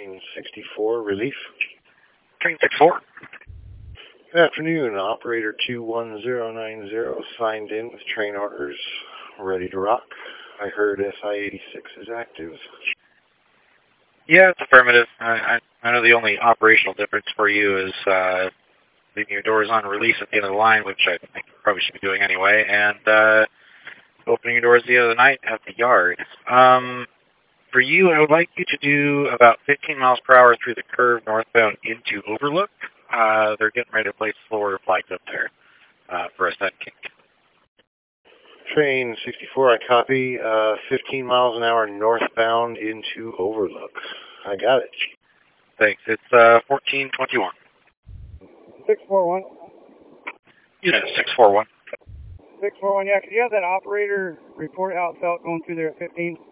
Train 64, relief. Train 64. Good afternoon, operator 21090 signed in with train orders, ready to rock. I heard SI-86 is active. Yeah, it's affirmative. I know the only operational difference for you is leaving your doors on release at the end of the line, which I think you probably should be doing anyway, and opening your doors at the end of the night at the yard. For you, I would like you to do about 15 miles per hour through the curve northbound into Overlook. They're getting ready to place slower flags up there for a set kink. Train 64, I copy. 15 miles an hour northbound into Overlook. I got it. Thanks. It's 1421. 641. Unit 641. 641, yeah. Could you have that operator report how it felt going through there at 15?